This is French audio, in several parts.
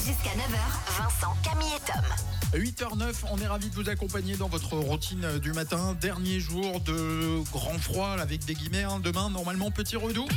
Jusqu'à 9h, Vincent, Camille et Tom. 8h09, on est ravis de vous accompagner dans votre routine du matin. Dernier jour de grand froid avec des guillemets. Demain, normalement, petit redoux.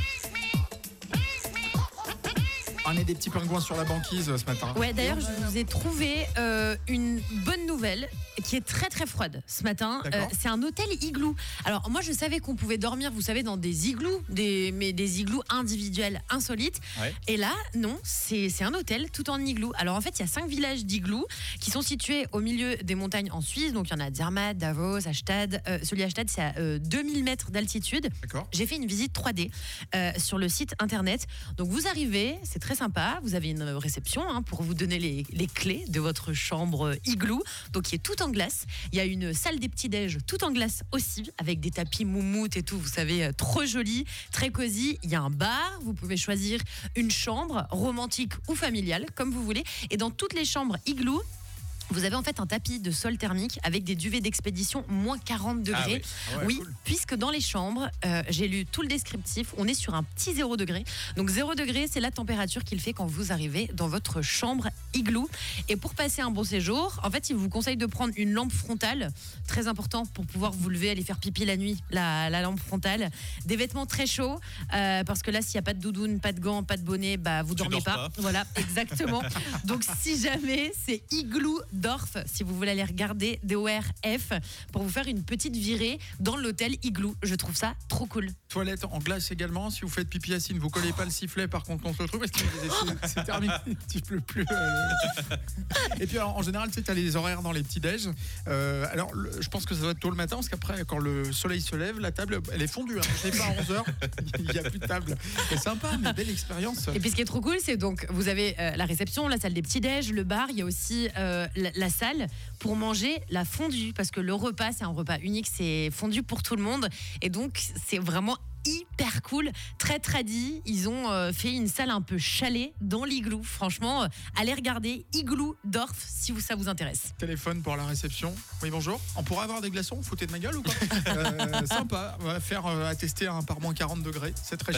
On est des petits pingouins sur la banquise ce matin. Ouais, d'ailleurs, je vous ai trouvé une bonne nouvelle qui est très très froide ce matin. C'est un hôtel igloo. Alors moi, je savais qu'on pouvait dormir, vous savez, dans des igloos, mais des igloos individuels insolites. Ouais. Et là, non, c'est un hôtel tout en igloo. Alors en fait, il y a 5 villages d'igloo qui sont situés au milieu des montagnes en Suisse. Donc il y en a Zermatt, Davos, Astad. Celui à Astad, c'est à 2000 mètres d'altitude. D'accord. J'ai fait une visite 3D sur le site internet. Donc vous arrivez, c'est très sympa. Vous avez une réception pour vous donner les clés de votre chambre igloo, donc qui est tout en glace. Il y a une salle des petits-déj tout en glace aussi, avec des tapis moumoutes et tout, vous savez, trop joli, très cosy. Il y a un bar, vous pouvez choisir une chambre romantique ou familiale, comme vous voulez. Et dans toutes les chambres igloo, vous avez en fait un tapis de sol thermique avec des duvets d'expédition moins 40 degrés. Oui, cool. Puisque dans les chambres, j'ai lu tout le descriptif, on est sur un petit 0 degré. Donc 0 degré, c'est la température qu'il fait quand vous arrivez dans votre chambre igloo. Et pour passer un bon séjour, en fait, il vous conseille de prendre une lampe frontale, très important pour pouvoir vous lever, aller faire pipi la nuit, la lampe frontale. Des vêtements très chauds, parce que là, s'il n'y a pas de doudoune, pas de gants, pas de bonnet, vous dormez pas. Voilà, exactement. Donc si jamais, c'est igloo Dorf, si vous voulez aller regarder DORF pour vous faire une petite virée dans l'hôtel igloo. Je trouve ça trop cool. Toilette en glace également. Si vous faites pipi Yacine, vous collez pas le sifflet par contre contre le truc parce que c'est terminé. Tu peux plus. Et puis alors, en général, tu sais, t'as les horaires dans les petits déj. Alors, je pense que ça doit être tôt le matin parce qu'après, quand le soleil se lève, la table, elle est fondue. C'est pas à 11h. Il y a plus de table. C'est sympa, mais belle expérience. Et puis ce qui est trop cool, c'est donc vous avez la réception, la salle des petits déj, le bar. Il y a aussi la salle pour manger la fondue parce que le repas, c'est un repas unique, c'est fondu pour tout le monde. Et donc, c'est vraiment hyper cool, très tradi. Ils ont fait une salle un peu chalet dans l'igloo. Franchement, allez regarder Igloo Dorf si ça vous intéresse. Téléphone pour la réception. Oui, bonjour. On pourrait avoir des glaçons, foutez de ma gueule ou quoi? Sympa. On va faire attester par moins 40 degrés. C'est très